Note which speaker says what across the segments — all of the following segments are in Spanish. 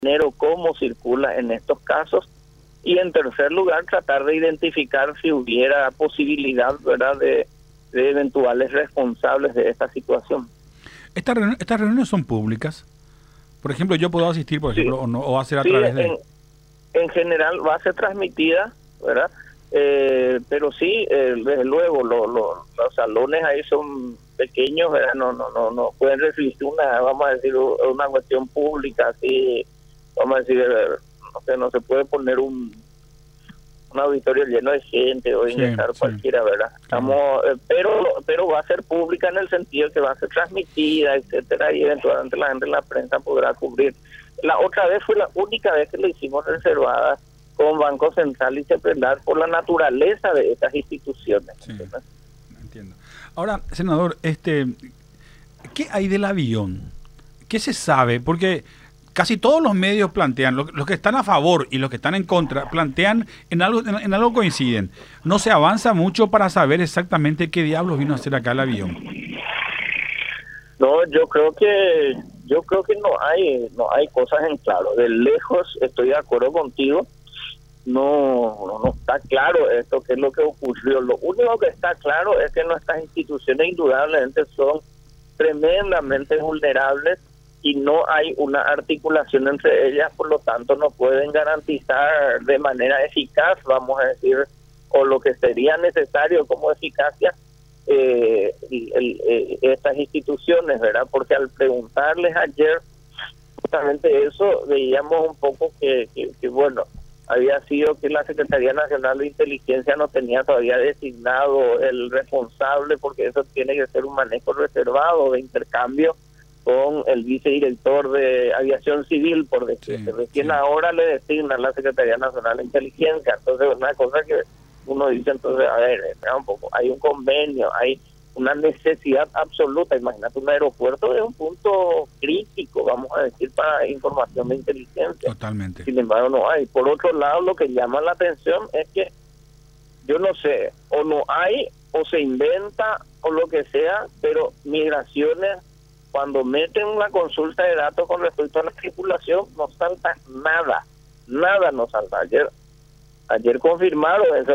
Speaker 1: dinero, cómo circula en estos casos. Y en tercer lugar, tratar de identificar si hubiera posibilidad, ¿verdad?, de eventuales responsables de esta situación.
Speaker 2: ¿Estas reuniones son públicas? Por ejemplo, yo puedo asistir, por ejemplo,
Speaker 1: Sí,
Speaker 2: o no, o hacer a
Speaker 1: sí,
Speaker 2: través de...
Speaker 1: en general va a ser transmitida, ¿verdad? Pero sí, desde luego, los salones ahí son pequeños, ¿verdad? No pueden reflejar vamos a decir, una cuestión pública, así, vamos a decir, no se puede poner un auditorio lleno de gente o ingresar cualquiera, ¿verdad? Estamos, pero va a ser pública en el sentido que va a ser transmitida, etcétera, y eventualmente la gente en la prensa podrá cubrir. La otra vez fue la única vez que le hicimos reservada con Banco Central y Cepredar por la naturaleza de estas instituciones.
Speaker 2: Sí, entiendo. Ahora, senador, ¿qué hay del avión? ¿Qué se sabe? Porque casi todos los medios plantean, los que están a favor y los que están en contra, plantean en algo coinciden. No se avanza mucho para saber exactamente qué diablos vino a hacer acá el avión.
Speaker 1: No, yo creo que no hay cosas en claro. De lejos estoy de acuerdo contigo. No está claro esto, qué es lo que ocurrió. Lo único que está claro es que nuestras instituciones indudablemente son tremendamente vulnerables y no hay una articulación entre ellas, por lo tanto no pueden garantizar de manera eficaz, vamos a decir, o lo que sería necesario como eficacia estas instituciones, ¿verdad? Porque al preguntarles ayer justamente eso, veíamos un poco que bueno, había sido que la Secretaría Nacional de Inteligencia no tenía todavía designado el responsable, porque eso tiene que ser un manejo reservado de intercambio con el vicedirector de Aviación Civil, por decirlo. Recién ahora le designan la Secretaría Nacional de Inteligencia. Entonces, una cosa que uno dice, entonces, a ver, espera un poco, hay un convenio, hay una necesidad absoluta. Imagínate, un aeropuerto es un punto crítico, vamos a decir, para información de inteligencia.
Speaker 2: Totalmente.
Speaker 1: Sin embargo, no hay. Por otro lado, lo que llama la atención es que, yo no sé, o no hay, o se inventa, o lo que sea, pero Migraciones, cuando meten una consulta de datos con respecto a la tripulación, no salta nada no salta. Ayer confirmó eso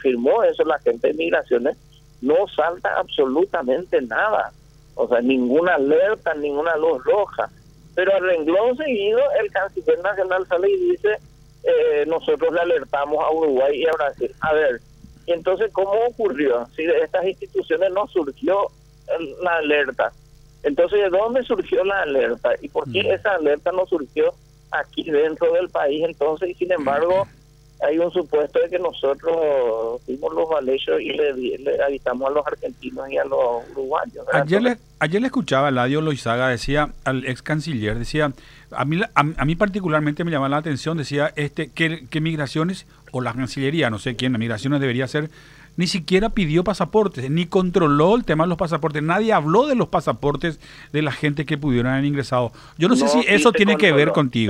Speaker 1: la gente de Migraciones, no salta absolutamente nada, o sea, ninguna alerta, ninguna luz roja, pero al renglón seguido el canciller nacional sale y dice, nosotros le alertamos a Uruguay y a Brasil. A ver, entonces, ¿cómo ocurrió? Si de estas instituciones no surgió la alerta, entonces, ¿de dónde surgió la alerta? ¿Y por qué esa alerta no surgió aquí dentro del país? Entonces, y sin embargo, hay un supuesto de que nosotros fuimos los valechos y le avisamos a los argentinos y a los uruguayos.
Speaker 2: Ayer le escuchaba a Eladio Loizaga, decía, al ex canciller, decía, a mí particularmente me llamaba la atención, decía que Migraciones, o la Cancillería, no sé quién, Migraciones debería ser, ni siquiera pidió pasaportes, ni controló el tema de los pasaportes. Nadie habló de los pasaportes de la gente que pudieron haber ingresado. Yo no sé si eso tiene que ver contigo.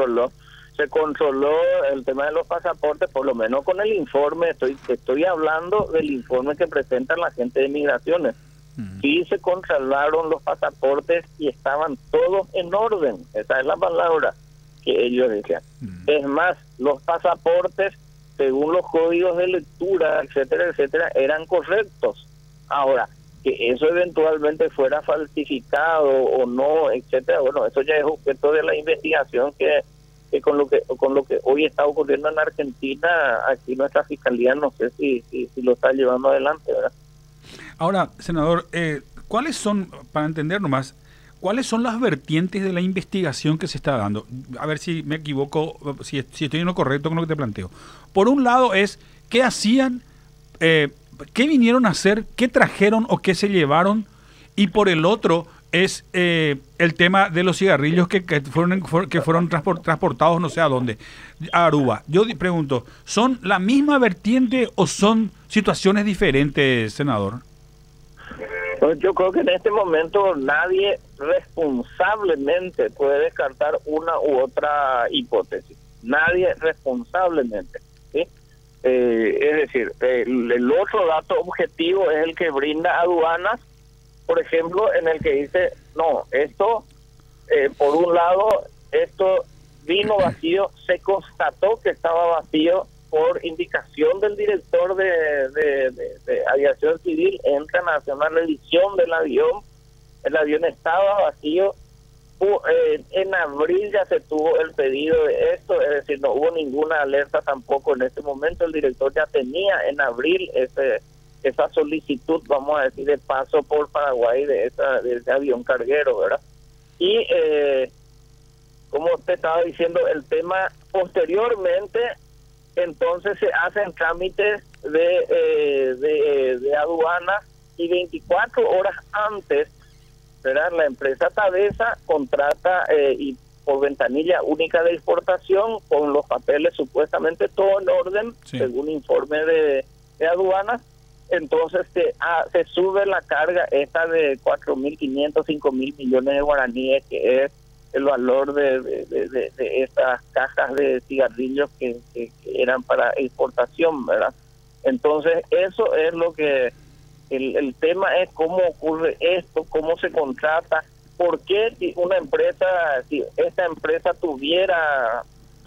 Speaker 1: Se controló el tema de los pasaportes, por lo menos con el informe. Estoy hablando del informe que presentan la gente de Migraciones. Sí se controlaron los pasaportes y estaban todos en orden. Esa es la palabra que ellos decían. Es más, los pasaportes, según los códigos de lectura, etcétera, eran correctos. Ahora, que eso eventualmente fuera falsificado o no, etcétera, bueno, eso ya es objeto de la investigación que con lo que hoy está ocurriendo en Argentina, aquí nuestra fiscalía no sé si lo está llevando adelante, ¿verdad?
Speaker 2: Ahora, senador, ¿cuáles son, para entender nomás, cuáles son las vertientes de la investigación que se está dando? A ver si me equivoco, si estoy en lo correcto con lo que te planteo. Por un lado es, ¿qué hacían? ¿Qué vinieron a hacer? ¿Qué trajeron o qué se llevaron? Y por el otro es el tema de los cigarrillos que fueron transportados no sé a dónde, a Aruba. Yo pregunto, ¿son la misma vertiente o son situaciones diferentes, senador?
Speaker 1: Yo creo que en este momento nadie responsablemente puede descartar una u otra hipótesis. Nadie responsablemente, ¿sí? Es decir, el otro dato objetivo es el que brinda aduanas, por ejemplo, en el que dice, no, esto, por un lado, esto vino vacío, se constató que estaba vacío por indicación del director de aviación civil. Entran a hacer una revisión del avión, el avión estaba vacío. En abril ya se tuvo el pedido de esto, es decir, no hubo ninguna alerta tampoco en ese momento. El director ya tenía en abril esa solicitud, vamos a decir, de paso por Paraguay de ese avión carguero, ¿verdad? Y como usted estaba diciendo, el tema posteriormente, entonces se hacen trámites de aduana, y 24 horas antes, ¿verdad?, la empresa Tabesa contrata y por ventanilla única de exportación, con los papeles supuestamente todo en orden, sí, según informe de aduanas. Entonces se sube la carga esta de 4.500, 5.000 millones de guaraníes, que es el valor de estas cajas de cigarrillos que eran para exportación, ¿verdad? Entonces eso es lo que el tema es, cómo ocurre esto, cómo se contrata, por qué una empresa, si esta empresa tuviera,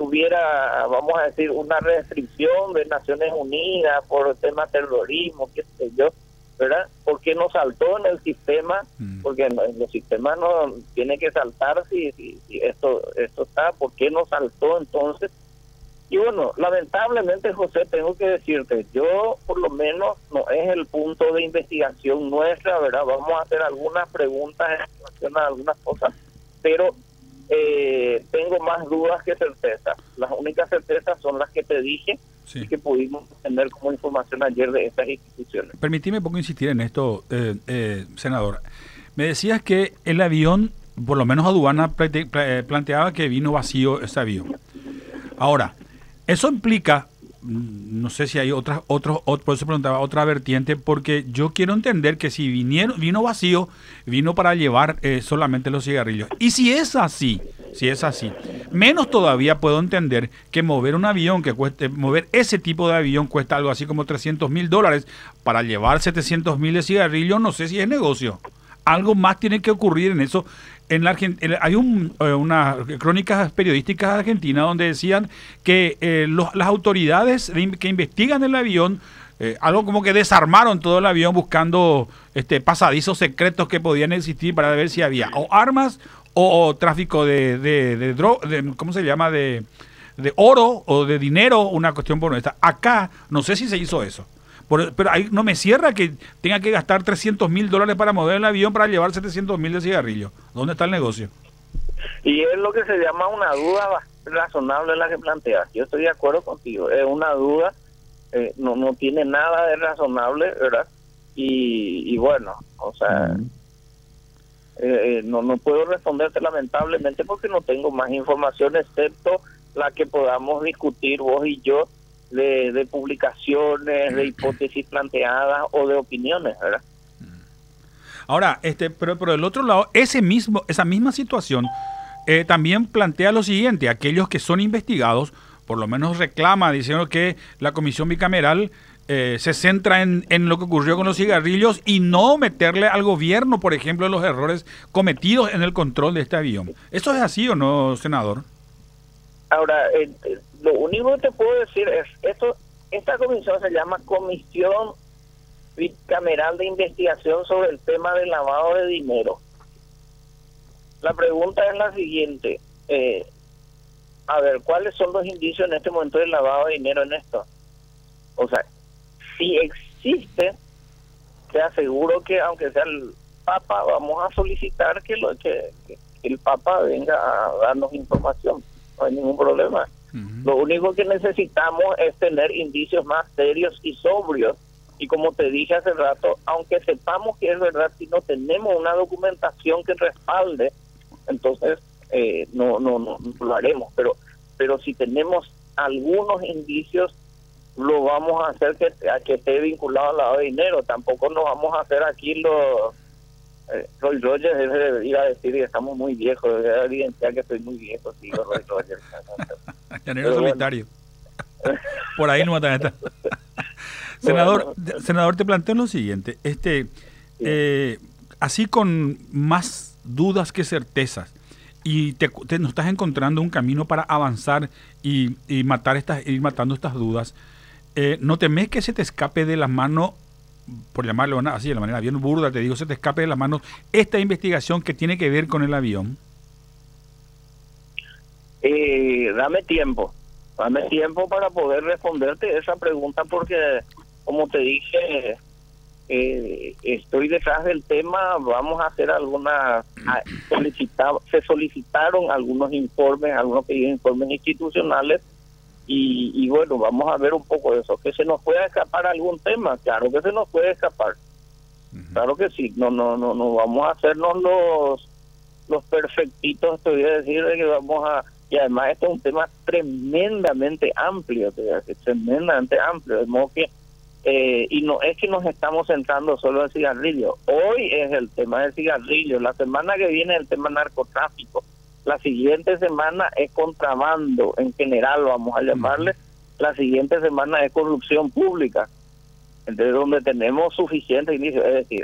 Speaker 1: vamos a decir, una restricción de Naciones Unidas por el tema terrorismo, qué sé yo, ¿verdad? ¿Por qué no saltó en el sistema? Porque en los sistemas no tiene que saltar si esto está. ¿Por qué no saltó entonces? Y bueno, lamentablemente, José, tengo que decirte, yo por lo menos no es el punto de investigación nuestra, ¿verdad? Vamos a hacer algunas preguntas en relación a algunas cosas, pero tengo más dudas que certezas. Las únicas certezas son las que te dije, sí, y que pudimos tener como información ayer de estas instituciones.
Speaker 2: Permíteme un poco insistir en esto, senador. Me decías que el avión, por lo menos aduana, planteaba que vino vacío ese avión. Ahora, eso implica, no sé si hay por eso preguntaba, otra vertiente, porque yo quiero entender que si vino vacío, vino para llevar solamente los cigarrillos. Y si es así, menos todavía puedo entender que mover un avión, mover ese tipo de avión cuesta algo así como $300,000 para llevar 700,000 de cigarrillos. No sé si es negocio. Algo más tiene que ocurrir en eso. En la Argentina hay unas crónicas periodísticas de Argentina donde decían que las autoridades que investigan el avión, algo como que desarmaron todo el avión buscando pasadizos secretos que podían existir para ver si había o armas o tráfico de droga, ¿cómo se llama? De oro o de dinero, una cuestión por esta. Acá no sé si se hizo eso. Pero ahí no me cierra que tenga que gastar $300,000 para mover el avión para llevar 700,000 de cigarrillos. ¿Dónde está el negocio?
Speaker 1: Y es lo que se llama una duda razonable la que planteas. Yo estoy de acuerdo contigo. Es una duda, no tiene nada de razonable, ¿verdad? Y bueno, o sea, no puedo responderte lamentablemente porque no tengo más información excepto la que podamos discutir vos y yo, de publicaciones, de hipótesis planteadas o de opiniones, ¿verdad?
Speaker 2: Ahora, pero por el otro lado, esa misma situación también plantea lo siguiente: aquellos que son investigados, por lo menos reclama diciendo que la comisión bicameral se centra en lo que ocurrió con los cigarrillos y no meterle al gobierno, por ejemplo, los errores cometidos en el control de este avión. ¿Eso es así o no, senador?
Speaker 1: Ahora, lo único que te puedo decir es, esta comisión se llama Comisión Bicameral de Investigación sobre el tema del lavado de dinero. La pregunta es la siguiente, a ver, ¿cuáles son los indicios en este momento del lavado de dinero en esto? O sea, si existe, te aseguro que aunque sea el Papa, vamos a solicitar que el Papa venga a darnos información. No hay ningún problema. Lo único que necesitamos es tener indicios más serios y sobrios. Y como te dije hace rato, aunque sepamos que es verdad, si no tenemos una documentación que respalde, entonces no lo haremos. Pero si tenemos algunos indicios, lo vamos a hacer que esté vinculado al lavado de dinero. Tampoco nos vamos a hacer aquí los... Roy Rogers iba a decir que estamos muy viejos, debe evidenciar que estoy muy viejo, sí, Roy Rogers.
Speaker 2: Llanero solitario. Bueno. Por ahí no matan esta. Senador, te planteo lo siguiente, así con más dudas que certezas, y no estás encontrando un camino para avanzar y ir matando estas dudas, ¿no temes que se te escape de las manos, por llamarlo así de la manera bien burda, te digo, se te escape de las manos esta investigación que tiene que ver con el avión?
Speaker 1: Dame tiempo para poder responderte esa pregunta, porque como te dije, estoy detrás del tema. Vamos a hacer se solicitaron algunos pedidos informes institucionales y bueno, vamos a ver un poco de eso. Que se nos pueda escapar algún tema, claro que se nos puede escapar. Claro que sí, no vamos a hacernos los perfectitos, te voy a decir de que vamos a... Y además esto es un tema tremendamente amplio, te voy a decir, tremendamente amplio, de modo que y no es que nos estamos centrando solo en cigarrillo. Hoy es el tema del cigarrillo, la semana que viene es el tema narcotráfico, la siguiente semana es contrabando en general, vamos a llamarle, la siguiente semana es corrupción pública. Entonces, donde tenemos suficiente inicio, es decir,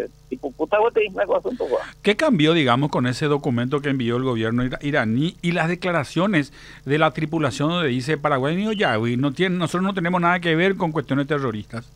Speaker 2: ¿qué cambió, digamos, con ese documento que envió el gobierno iraní y las declaraciones de la tripulación donde dice Paraguay y Oyawi, nosotros no tenemos nada que ver con cuestiones terroristas?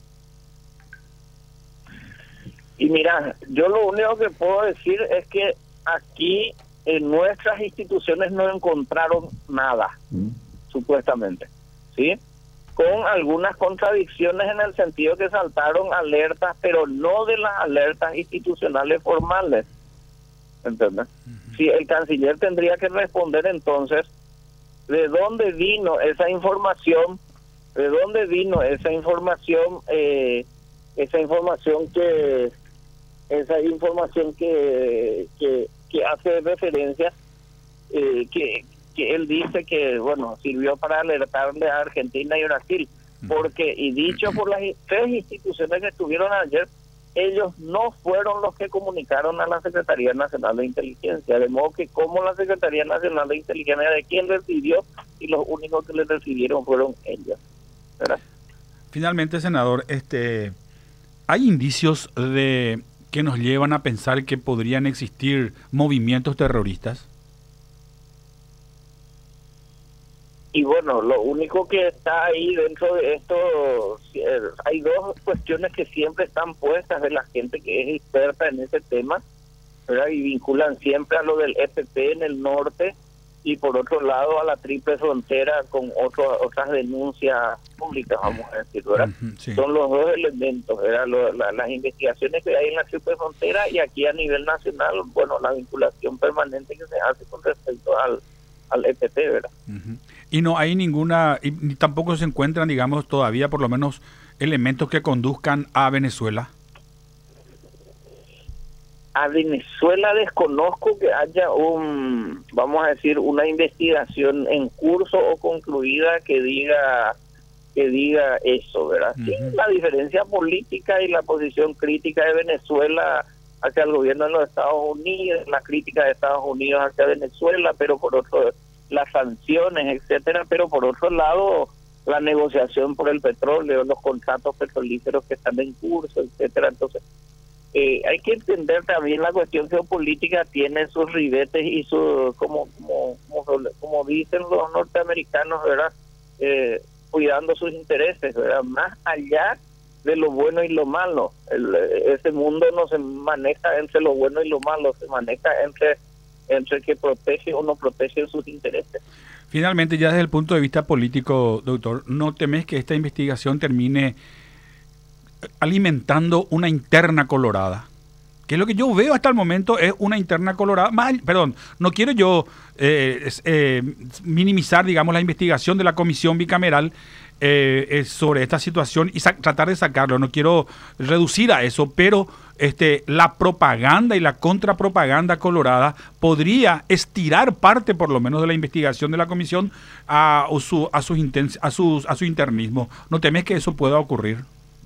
Speaker 1: Y mira, yo lo único que puedo decir es que aquí en nuestras instituciones no encontraron nada, supuestamente, ¿sí? Con algunas contradicciones en el sentido que saltaron alertas, pero no de las alertas institucionales formales, ¿entiendes? Si el canciller tendría que responder entonces, ¿de dónde vino esa información? ¿De dónde vino esa información? Esa información que hace referencia, que él dice que, bueno, sirvió para alertarle a Argentina y Brasil, porque, y dicho por las tres instituciones que estuvieron ayer, ellos no fueron los que comunicaron a la Secretaría Nacional de Inteligencia, de modo que como la Secretaría Nacional de Inteligencia, de quién recibió, y los únicos que le recibieron fueron ellos, ¿verdad?
Speaker 2: Finalmente, senador, ¿hay indicios que nos llevan a pensar que podrían existir movimientos terroristas?
Speaker 1: Y bueno, lo único que está ahí dentro de esto, hay dos cuestiones que siempre están puestas de la gente que es experta en ese tema, ¿verdad? Y vinculan siempre a lo del EPP en el norte y por otro lado a la triple frontera con otras denuncias públicas, vamos a decir, ¿verdad? Sí. Son los dos elementos, ¿verdad? Las investigaciones que hay en la triple frontera y aquí a nivel nacional, bueno, la vinculación permanente que se hace con respecto al EPP, ¿verdad?
Speaker 2: Y no hay ninguna, y ni tampoco se encuentran, digamos, todavía por lo menos elementos que conduzcan a Venezuela.
Speaker 1: A Venezuela desconozco que haya vamos a decir, una investigación en curso o concluida que diga eso, ¿verdad? Sí, la diferencia política y la posición crítica de Venezuela hacia el gobierno de los Estados Unidos, la crítica de Estados Unidos hacia Venezuela, pero por otro, las sanciones, etcétera, pero por otro lado, la negociación por el petróleo, los contratos petrolíferos que están en curso, etcétera. Entonces, hay que entender también la cuestión geopolítica tiene sus ribetes y sus, como dicen los norteamericanos, ¿verdad? Cuidando sus intereses, ¿verdad? Más allá de lo bueno y lo malo. Ese mundo no se maneja entre lo bueno y lo malo, se maneja entre el que protege o no protege sus intereses.
Speaker 2: Finalmente, ya desde el punto de vista político, doctor, ¿no temes que esta investigación termine alimentando una interna colorada? Que es lo que yo veo hasta el momento, es una interna colorada. No quiero yo minimizar, digamos, la investigación de la comisión bicameral sobre esta situación y tratar de sacarlo. No quiero reducir a eso, pero la propaganda y la contrapropaganda colorada podría estirar parte, por lo menos, de la investigación de la comisión a su internismo. ¿No temes que eso pueda ocurrir?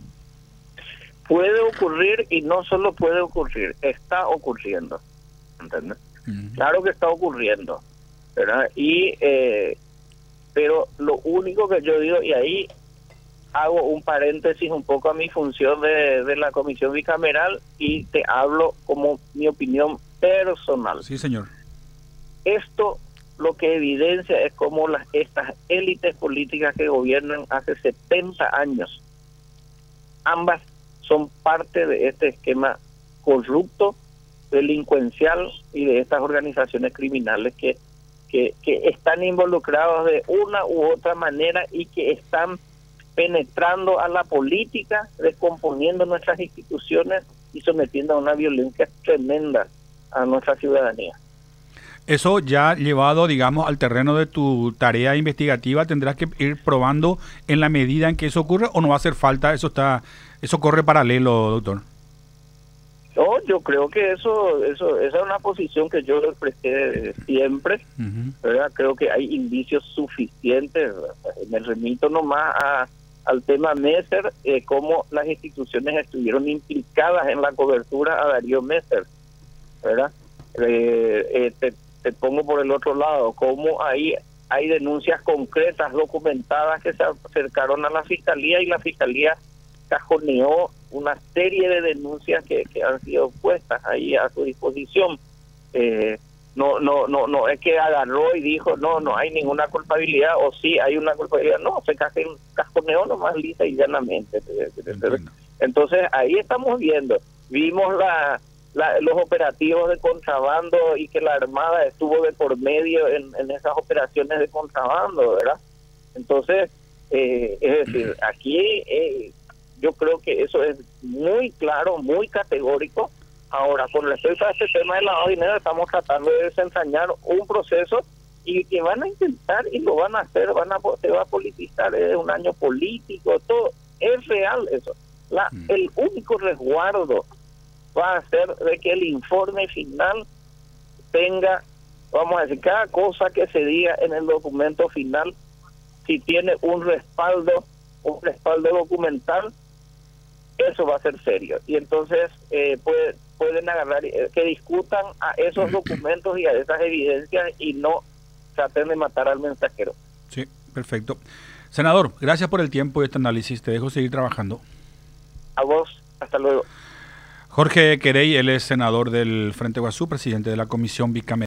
Speaker 1: Puede ocurrir y no solo puede ocurrir, está ocurriendo, ¿entiendes? Claro que está ocurriendo, ¿verdad? Pero lo único que yo digo, y ahí hago un paréntesis un poco a mi función de la comisión bicameral y te hablo como mi opinión personal.
Speaker 2: Sí, señor.
Speaker 1: Esto lo que evidencia es cómo estas élites políticas que gobiernan hace 70 años, ambas son parte de este esquema corrupto, delincuencial y de estas organizaciones criminales que están involucrados de una u otra manera y que están penetrando a la política, descomponiendo nuestras instituciones y sometiendo a una violencia tremenda a nuestra ciudadanía.
Speaker 2: Eso ya llevado, digamos, al terreno de tu tarea investigativa, ¿tendrás que ir probando en la medida en que eso ocurre o no va a hacer falta? Eso corre paralelo, doctor.
Speaker 1: No, yo creo que esa es una posición que yo expresé siempre, ¿verdad? Creo que hay indicios suficientes. Me remito nomás al tema Messer, cómo las instituciones estuvieron implicadas en la cobertura a Darío Messer, ¿verdad? Te pongo por el otro lado, cómo hay denuncias concretas, documentadas, que se acercaron a la Fiscalía y la Fiscalía cajoneó una serie de denuncias que han sido puestas ahí a su disposición. No es que agarró y dijo no hay ninguna culpabilidad, o sí hay una culpabilidad. No, se cajoneó nomás lisa y llanamente. Entonces ahí estamos vimos los operativos de contrabando y que la Armada estuvo de por medio en esas operaciones de contrabando, ¿verdad? Entonces, es decir, aquí yo creo que eso es muy claro, muy categórico. Ahora, con respecto a este tema del lavado de dinero, estamos tratando de desentrañar un proceso y que van a intentar y lo van a hacer, se va a politizar, es un año político, todo, es real eso. El único resguardo va a ser de que el informe final tenga, vamos a decir, cada cosa que se diga en el documento final, si tiene un respaldo documental, eso va a ser serio. Y entonces pueden agarrar, que discutan a esos documentos y a esas evidencias y no traten de matar al mensajero.
Speaker 2: Sí, perfecto. Senador, gracias por el tiempo y este análisis. Te dejo seguir trabajando.
Speaker 1: A vos, hasta luego.
Speaker 2: Jorge Querey, él es senador del Frente Guazú, presidente de la Comisión Bicameral